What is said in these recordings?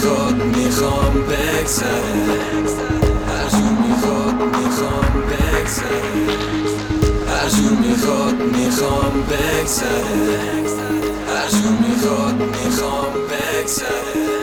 میخواد میخوام بگذره، هر جور میخواد میخوام بگذره، هر جور میخواد میخوام بگذره، هر جور میخواد میخوام بگذره.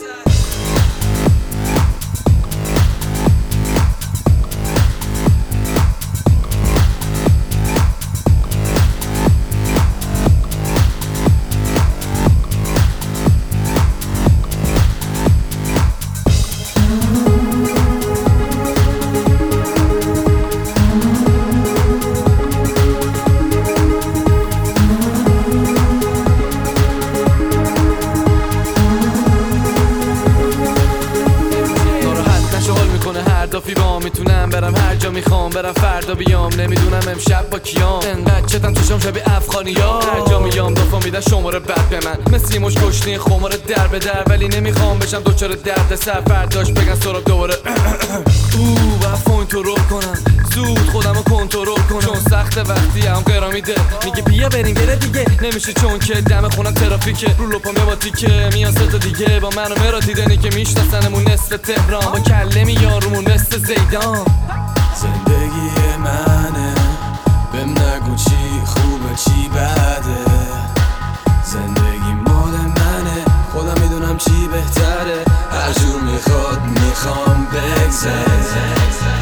میتونم برم هر جا میخوام برم، فردا بیام نمیدونم امشب با کیام. انقدر چتم توشم شبیه افغانیا، هر جا میام دفعه میدن شماره بد به من، مثل مش کشتی خمار در به در. ولی نمیخوام بشم دوچار درد سر، فرداش بگن سراب دوباره باید کنترل کنم، زود خودمو کنترل کنم، چون سخت وقتی هم قرار میده میگه بیا بریم بره دیگه. نمیشه چون که دم خونم ترافیکه، رو لپام یه با تیکه میان سه تا دیگه با من و مرا دیدنی که میشناسنمون نصف تهران، با کله میارمون مثل زیدان. زندگی منه، بهم نگو چی خوبه چی بده، زندگی مال منه، خودم میدونم چی بهتره، هر جور میخواد میخوام بگذره.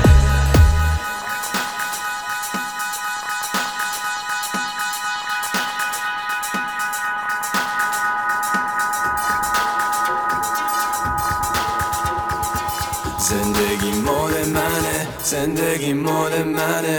زندگی مال منه، زندگی مال منه.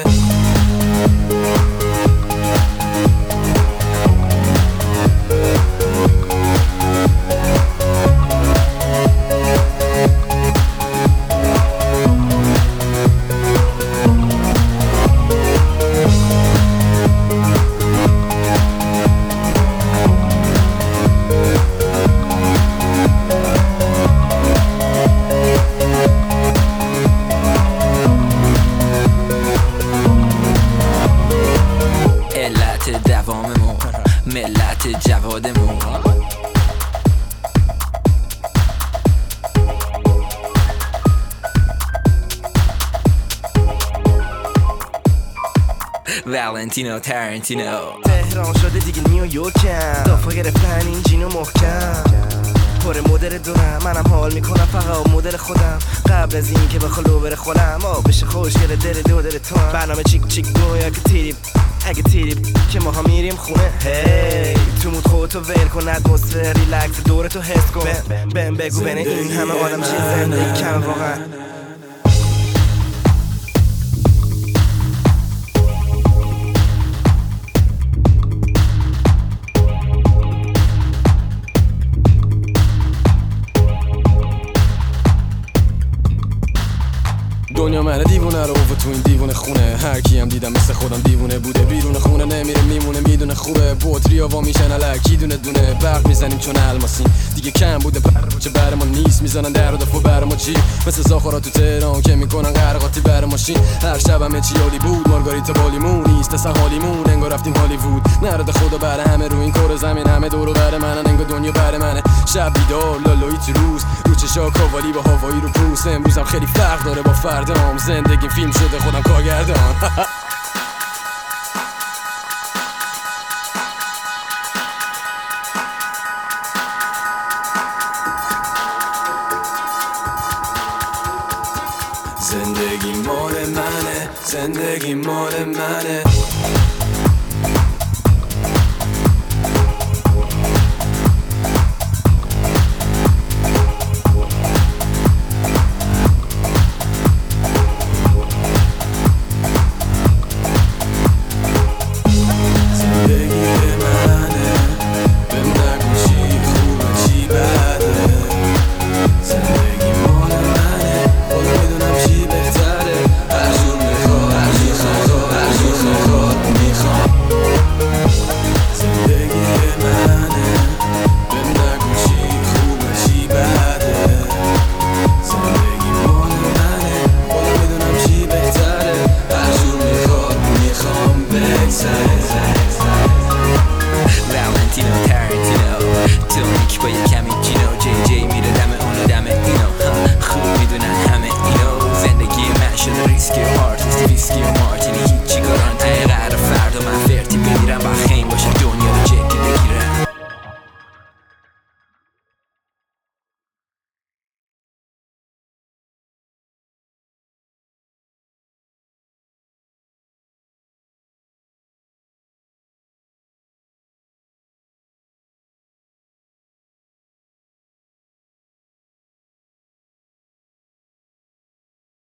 دواممون ملت جوادمون، والنتینو ترنتینو. تهران شده دیگه نیویورکم، دافا گرفتن این جینو محکم، پر مدل دونم منم حال میکنم فقط مدل خودم، قبل از این که بخوالو بره خودم بشه خوشگل دل دو دل تو هم. برنامه چیک چیک دو یا که تیریب اگه تیریب که ما ها میریم خونه، هی تو مود خودتو ول کن، اتمسفر ریلکس دورتو حس کن، بهم بگو بین این همه آدم چیه زندگی کم واقعا. دنیا منه دیوونه رو و تو این دیوونه خونه، هر کی هم دیدم مثل خودم دیوونه بوده، بیرون خونه نمیره میمونه میدونه خوبه، بطریا وا میشن الکی دونه دونه، برق میزنیم چون الماسیم دیگه کم بوده چه بر ما نیست، میزنن در و دفعه بر ما چی، مثل زاخارا تو تهران که میکنن غرقاتی بر ماشین، هر شب همه چی عالی بود، مارگاریتا بالیمون نیست اصلا حالیمون، انگار رفتیم هالیوود، نرد خدا بر همه رو این کره زمین، همه دور و بر منن انگار دنیا بر منه، شب بیدار لالایی تو روز چشا کاوالی با هوایی رو پوست، امروزم خیلی فرق داره با فردام، زندگی فیلم شده خودم کارگردان. زندگی مال منه، زندگی مال منه.